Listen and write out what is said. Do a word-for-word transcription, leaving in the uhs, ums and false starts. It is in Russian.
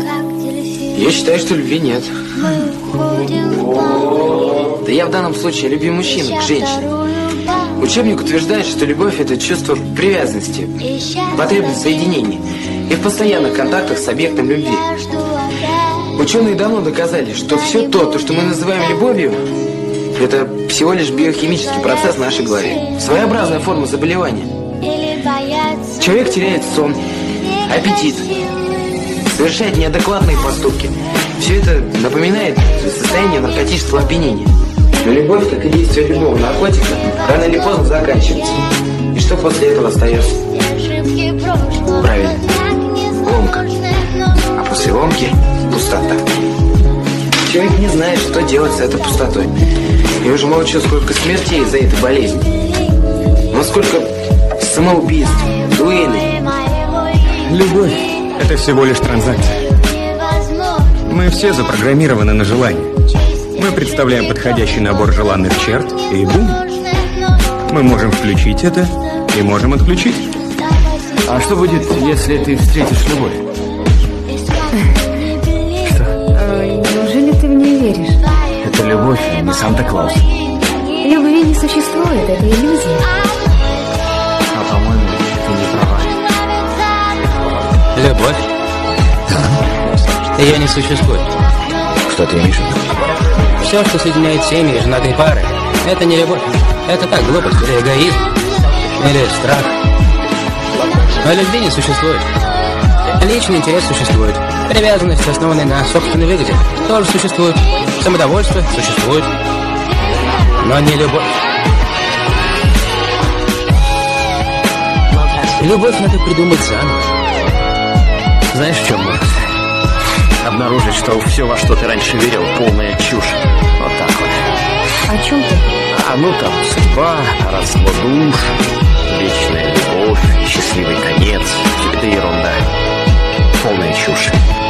Я считаю, что любви нет. Да я в данном случае люблю мужчину к женщине. Учебник утверждает, что любовь – это чувство привязанности, потребность соединения и в постоянных контактах с объектом любви. Ученые давно доказали, что все то, то, что мы называем любовью, это всего лишь биохимический процесс в нашей голове. Своеобразная форма заболевания. Человек теряет сон, аппетит, совершает неадекватные поступки. Все это напоминает состояние наркотического опьянения. Но любовь, как и действие любого наркотика, рано или поздно заканчивается. И что после этого остается? Правильно. Ломка. А после ломки – пустота. Человек не знает, что делать с этой пустотой. Я уже молчу, сколько смертей из-за этой болезни. Но сколько самоубийств, дуэлей. Любовь – это всего лишь транзакция. Мы все запрограммированы на желание. Мы представляем подходящий набор желанных черт, и бум! Мы можем включить это и можем отключить. А что будет, если ты встретишь любовь? Что? Ой, неужели ты в нее веришь? Это любовь, а не Санта-Клаус. Любви не существует, это иллюзия. А по-моему, ты не права. Любовь? Ее не существует. Что ты имеешь в виду? Все, что соединяет семьи и женатые пары, это не любовь. Это так, глупость или эгоизм, или страх. А любви не существует. Личный интерес существует. Привязанность, основанная на собственной выгоде, тоже существует. Самодовольство существует. Но не любовь. Любовь надо придумать заново. Знаешь, в чем ужас? Обнаружить, что все, во что ты раньше верил, полная чушь. Вот так вот. О чем ты? А ну там судьба, родство душ, вечная любовь, счастливый конец. Все это ерунда. Полная чушь.